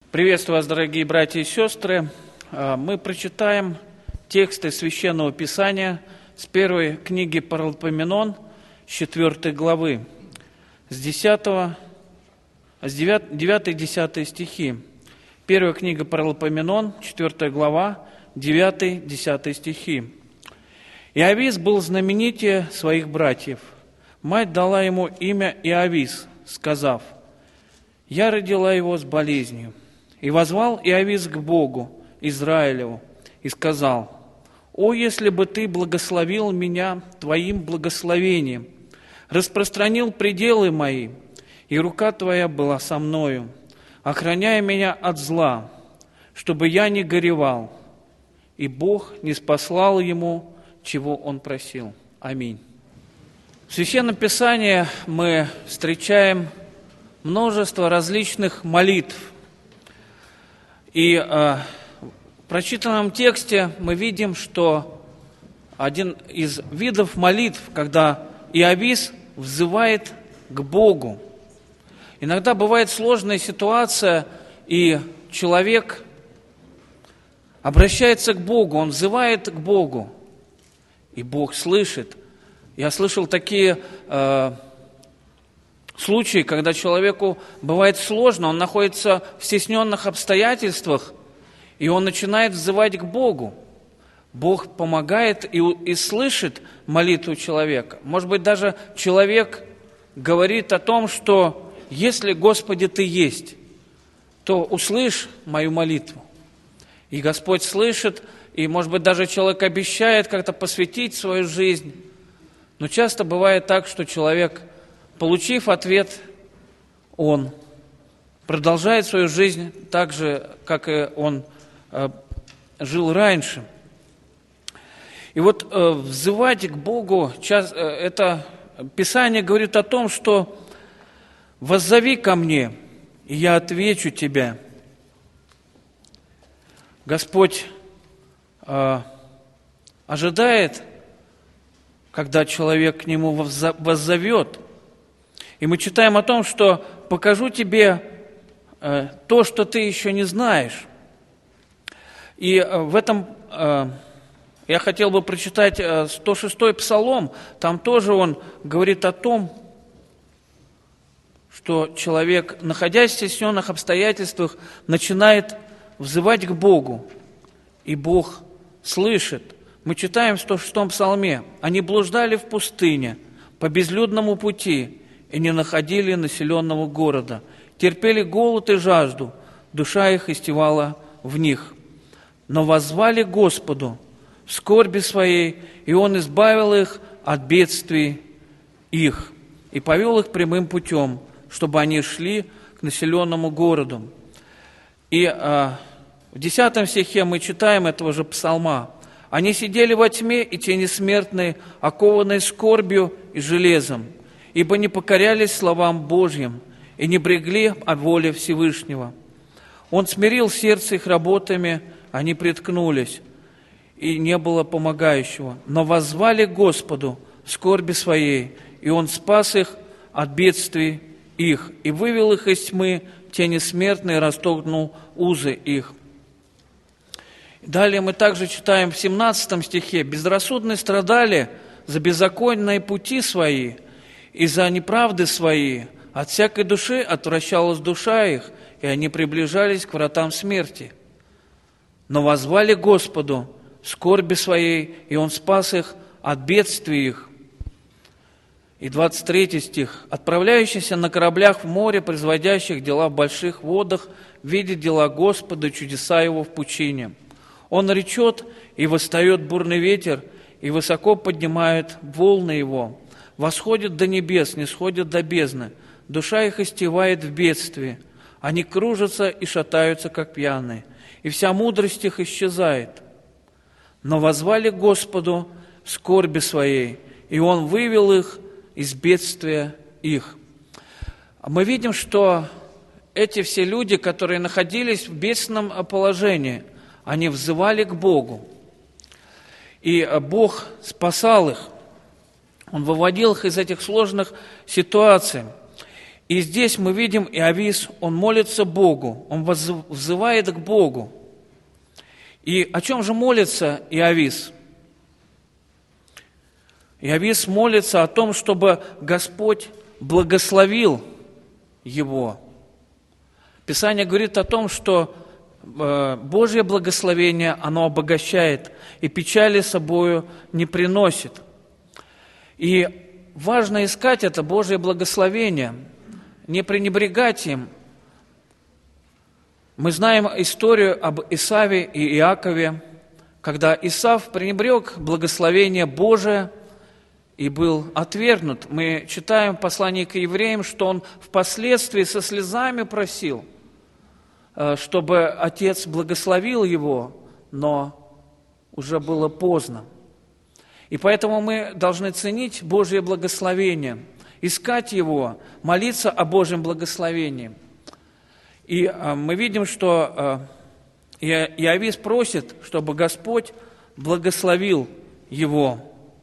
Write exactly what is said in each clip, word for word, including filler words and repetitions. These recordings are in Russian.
Приветствую вас, дорогие братья и сестры. Мы прочитаем тексты Священного Писания с первой книги Паралипоменон, с четвёртой главы, с десятого, с девятой-десятой стихи. Первая книга Паралипоменон, четвёртая глава, девятый-десятый стихи. «Иовис был знаменитее своих братьев. Мать дала ему имя Иовис, сказав: „Я родила его с болезнью“. И воззвал Иовис к Богу Израилеву и сказал: „О, если бы ты благословил меня твоим благословением, распространил пределы мои, и рука твоя была со мною, охраняя меня от зла, чтобы я не горевал, и Бог не спаслал ему, чего он просил“». Аминь. В Священном Писании мы встречаем множество различных молитв. И э, в прочитанном тексте мы видим, что один из видов молитв, когда Иовис взывает к Богу. Иногда бывает сложная ситуация, и человек обращается к Богу, он взывает к Богу, и Бог слышит. Я слышал такие э, случаи, когда человеку бывает сложно, он находится в стесненных обстоятельствах, и он начинает взывать к Богу. Бог помогает и, и слышит молитву человека. Может быть, даже человек говорит о том, что если, Господи, Ты есть, то услышь мою молитву. И Господь слышит, и, может быть, даже человек обещает как-то посвятить свою жизнь. Но часто бывает так, что человек, получив ответ, он продолжает свою жизнь так же, как и он э, жил раньше. И вот э, взывать к Богу, час, э, это Писание говорит о том, что «воззови ко мне, и я отвечу тебе». Господь э, ожидает, когда человек к Нему воззовет. И мы читаем о том, что «покажу тебе э, то, что ты еще не знаешь». И э, в этом э, я хотел бы прочитать э, сто шестой Псалом. Там тоже он говорит о том, что человек, находясь в стесненных обстоятельствах, начинает взывать к Богу, и Бог слышит. Мы читаем в сто шестом Псалме: «Они блуждали в пустыне, по безлюдному пути, и не находили населенного города. Терпели голод и жажду, душа их истевала в них. Но воззвали Господу в скорби своей, и Он избавил их от бедствий их, и повел их прямым путем, чтобы они шли к населенному городу». И а, в десятом стихе мы читаем этого же Псалма: «Они сидели во тьме и тени смертной, окованной скорбью и железом, ибо не покорялись словам Божьим и не брегли о воле Всевышнего. Он смирил сердце их работами, они приткнулись, и не было помогающего. Но воззвали к Господу в скорби своей, и Он спас их от бедствий их, и вывел их из тьмы тени смертной, и расторгнул узы их». Далее мы также читаем в семнадцатом стихе: «Безрассудные страдали за беззаконные пути свои, и за неправды свои. От всякой души отвращалась душа их, и они приближались к вратам смерти. Но воззвали Господу в скорби своей, и Он спас их от бедствий их». И двадцать третий стих: «Отправляющийся на кораблях в море, производящих дела в больших водах, видит дела Господа, чудеса Его в пучине. Он речет, и восстает бурный ветер, и высоко поднимает волны его. Восходит до небес, не сходит до бездны. Душа их истевает в бедствии. Они кружатся и шатаются, как пьяные, и вся мудрость их исчезает. Но воззвали Господу в скорби своей, и Он вывел их из бедствия их». Мы видим, что эти все люди, которые находились в бедственном положении, они взывали к Богу, и Бог спасал их. Он выводил их из этих сложных ситуаций. И здесь мы видим, Иовис, он молится Богу, он взывает к Богу. И о чем же молится Иовис? Иовис молится о том, чтобы Господь благословил его. Писание говорит о том, что Божье благословение, оно обогащает и печали собою не приносит. И важно искать это Божье благословение, не пренебрегать им. Мы знаем историю об Исаве и Иакове, когда Исав пренебрег благословение Божие и был отвергнут. Мы читаем в послании к евреям, что он впоследствии со слезами просил, чтобы отец благословил его, но уже было поздно. И поэтому мы должны ценить Божье благословение, искать его, молиться о Божьем благословении. И мы видим, что Иовис просит, чтобы Господь благословил его.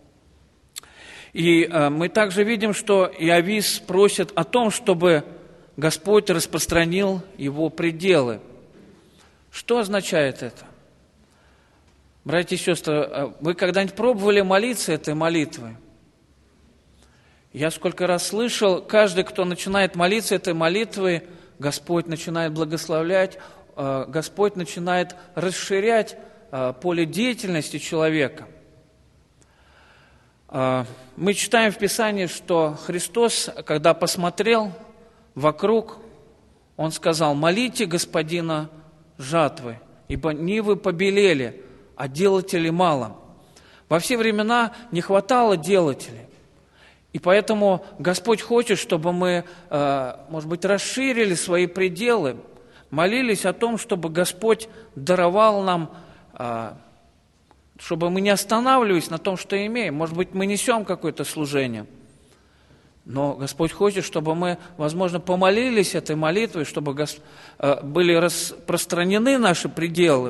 И мы также видим, что Иовис просит о том, чтобы Господь распространил его пределы. Что означает это? Братья и сестры, вы когда-нибудь пробовали молиться этой молитвой? Я сколько раз слышал, каждый, кто начинает молиться этой молитвой, Господь начинает благословлять, Господь начинает расширять поле деятельности человека. Мы читаем в Писании, что Христос, когда посмотрел вокруг, Он сказал: «Молите Господина жатвы, ибо нивы побелели, а делателей мало». Во все времена не хватало делателей. И поэтому Господь хочет, чтобы мы, может быть, расширили свои пределы, молились о том, чтобы Господь даровал нам, чтобы мы не останавливались на том, что имеем. Может быть, мы несем какое-то служение, но Господь хочет, чтобы мы, возможно, помолились этой молитвой, чтобы были распространены наши пределы.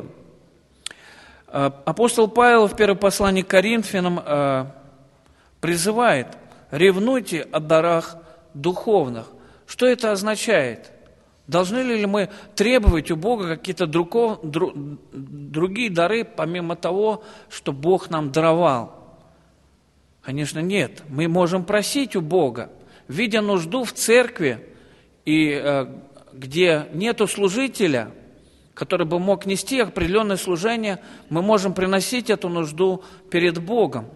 Апостол Павел в первом послании к Коринфянам призывает: ревнуйте о дарах духовных. Что это означает? Должны ли мы требовать у Бога какие-то другого, дру, другие дары, помимо того, что Бог нам даровал? Конечно, нет. Мы можем просить у Бога, видя нужду в церкви, и э, где нету служителя, который бы мог нести определенное служение, мы можем приносить эту нужду перед Богом.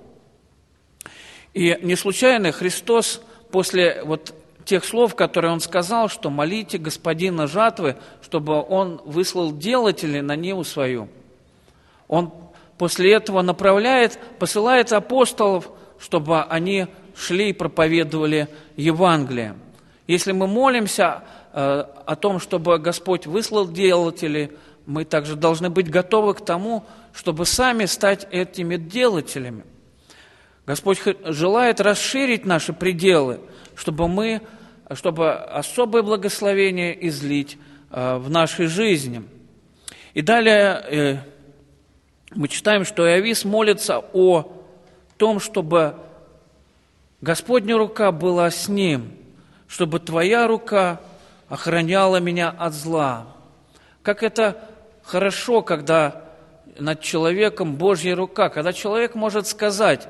И не случайно Христос после вот тех слов, которые Он сказал, что молите Господина жатвы, чтобы Он выслал делателей на ниву свою, Он после этого направляет, посылает апостолов, чтобы они шли и проповедовали Евангелие. Если мы молимся э, о том, чтобы Господь выслал делателей, мы также должны быть готовы к тому, чтобы сами стать этими делателями. Господь желает расширить наши пределы, чтобы мы, чтобы особое благословение излить э, в нашей жизни. И далее э, мы читаем, что Иовис молится о том, чтобы Господня рука была с ним, чтобы Твоя рука охраняла меня от зла. Как это хорошо, когда над человеком Божья рука, когда человек может сказать,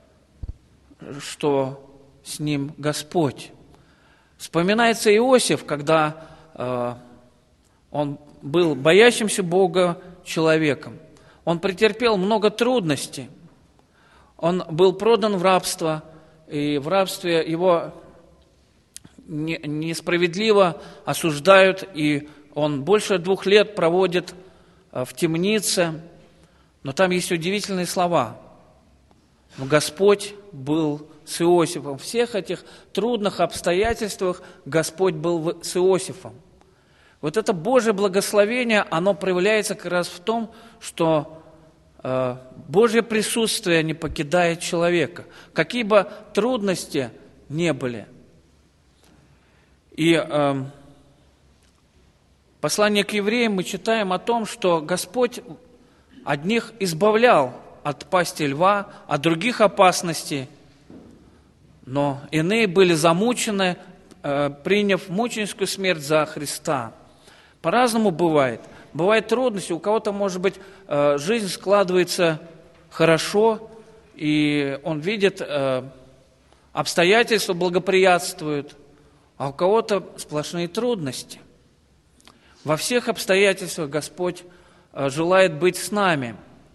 что с ним Господь. Вспоминается Иосиф, когда э, он был боящимся Бога человеком. Он претерпел много трудностей. Он был продан в рабство, и в рабстве его не, несправедливо осуждают, и он больше двух лет проводит э, в темнице. Но там есть удивительные слова. Но Господь был с Иосифом. В всех этих трудных обстоятельствах Господь был с Иосифом. Вот это Божье благословение, оно проявляется как раз в том, что э, Божье присутствие не покидает человека, какие бы трудности не были. И э, в послании к евреям мы читаем о том, что Господь одних избавлял от пасти льва, от других опасностей, но иные были замучены э, приняв мученическую смерть за Христа. По-разному бывает. Бывают трудности, у кого-то, может быть, э, жизнь складывается хорошо, и он видит, э, обстоятельства благоприятствуют, а у кого-то сплошные трудности. Во всех обстоятельствах Господь э, желает быть с нами.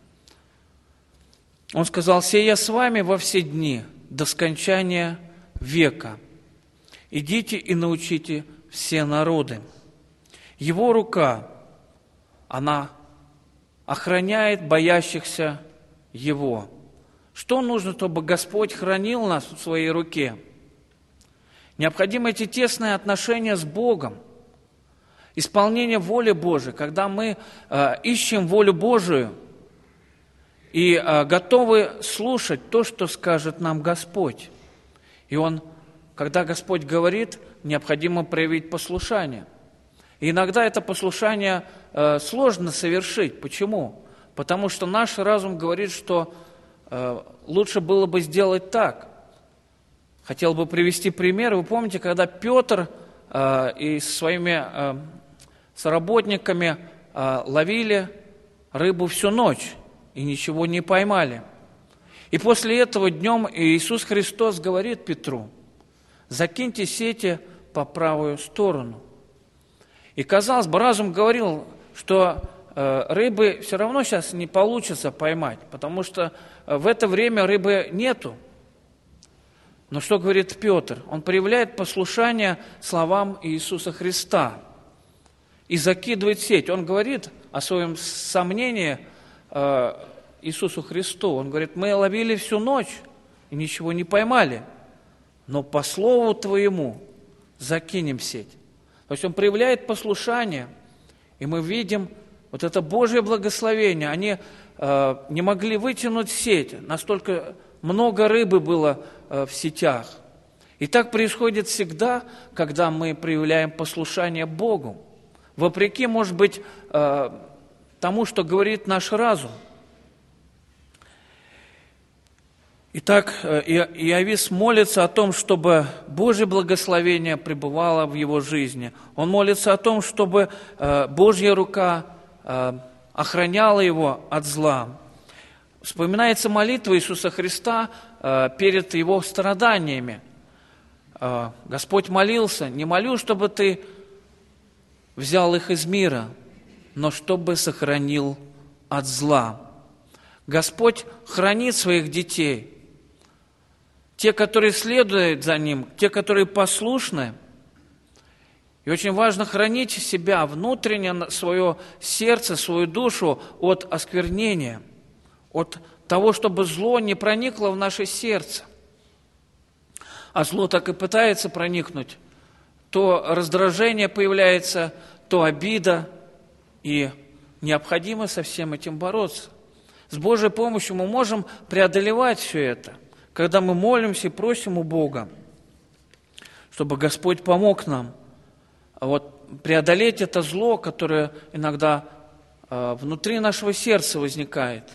Он сказал: «Се я с вами во все дни, до скончания века. Идите и научите все народы». Его рука, она охраняет боящихся Его. Что нужно, чтобы Господь хранил нас в Своей руке? Необходимы эти тесные отношения с Богом, исполнение воли Божией, когда мы э, ищем волю Божию и э, готовы слушать то, что скажет нам Господь. И Он, когда Господь говорит, необходимо проявить послушание. И иногда это послушание э, сложно совершить. Почему? Потому что наш разум говорит, что э, лучше было бы сделать так. Хотел бы привести пример. Вы помните, когда Петр э, и со своими э, соработниками э, ловили рыбу всю ночь и ничего не поймали. И после этого днем Иисус Христос говорит Петру: «Закиньте сети по правую сторону». И, казалось бы, разум говорил, что э, рыбы все равно сейчас не получится поймать, потому что э, в это время рыбы нету. Но что говорит Петр? Он проявляет послушание словам Иисуса Христа и закидывает сеть. Он говорит о своем сомнении э, Иисусу Христу. Он говорит: «Мы ловили всю ночь и ничего не поймали, но по слову Твоему закинем сеть». То есть он проявляет послушание, и мы видим вот это Божье благословение. Они э, не могли вытянуть сеть, настолько много рыбы было э, в сетях. И так происходит всегда, когда мы проявляем послушание Богу, вопреки, может быть, э, тому, что говорит наш разум. Итак, Иовис молится о том, чтобы Божье благословение пребывало в его жизни. Он молится о том, чтобы Божья рука охраняла его от зла. Вспоминается молитва Иисуса Христа перед его страданиями. Господь молился: «Не молю, чтобы ты взял их из мира, но чтобы сохранил от зла». Господь хранит своих детей. Те, которые следуют за Ним, те, которые послушны. И очень важно хранить себя внутренне, свое сердце, свою душу от осквернения, от того, чтобы зло не проникло в наше сердце. А зло так и пытается проникнуть. То раздражение появляется, то обида, и необходимо со всем этим бороться. С Божьей помощью мы можем преодолевать все это, когда мы молимся и просим у Бога, чтобы Господь помог нам вот преодолеть это зло, которое иногда э, внутри нашего сердца возникает.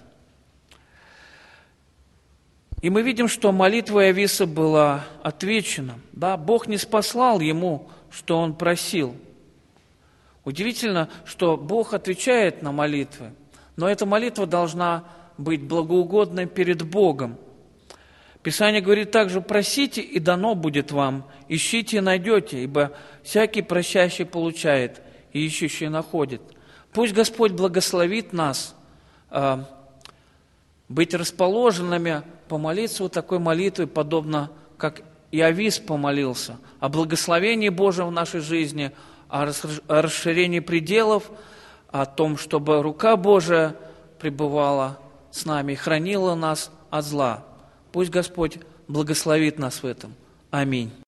И мы видим, что молитва Иовиса была отвечена. Да, Бог не спаслал ему, что он просил. Удивительно, что Бог отвечает на молитвы, но эта молитва должна быть благоугодной перед Богом. Писание говорит также: «Просите, и дано будет вам, ищите и найдете, ибо всякий просящий получает, и ищущий находит». Пусть Господь благословит нас э, быть расположенными помолиться вот такой молитвой, подобно как Иовис помолился, о благословении Божьем в нашей жизни, о расширении пределов, о том, чтобы рука Божия пребывала с нами и хранила нас от зла. Пусть Господь благословит нас в этом. Аминь.